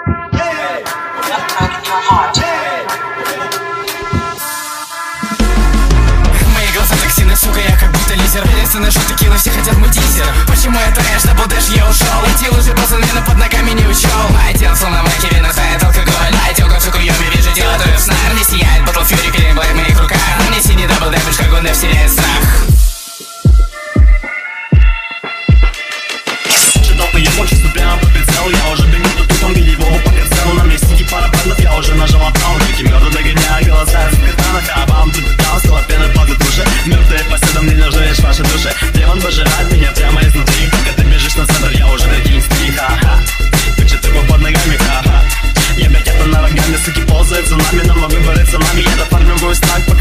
Мои глаза токсины, сука, я как будто лизер. Перестань наши текилы, все хотят мой тизер. Почему я трэш, дабл дэш, я ушел? Эти лужи пацаны, но под ногами не учел. Мое тело словно макери, называет алкоголь. Моя телка в цукуёме, вижу дело, то в снах. Мне сияет батл фьюри, переблэк в моих руках. Мне синий дабл дэш, как он вселяет страх. Чувствую прямо под прицел. Я уже бегу по тупом гелевого по прицелу. На мне сиди пара бандов, я уже нажал отдал. Реки мёртвы догоняя голоса из катанов. Я вам тут дал, скалопены под души. Мертвые по следам, мне нужны лишь ваши души. Демон пожирает меня прямо изнутри. Пока ты бежишь на центр, я уже на тенистри. Ха-ха, тучи тупо под ногами, ха-ха. Я бегаю над ногами, суки ползают за нами. Но могу бороться нами, я дофармливаю стак.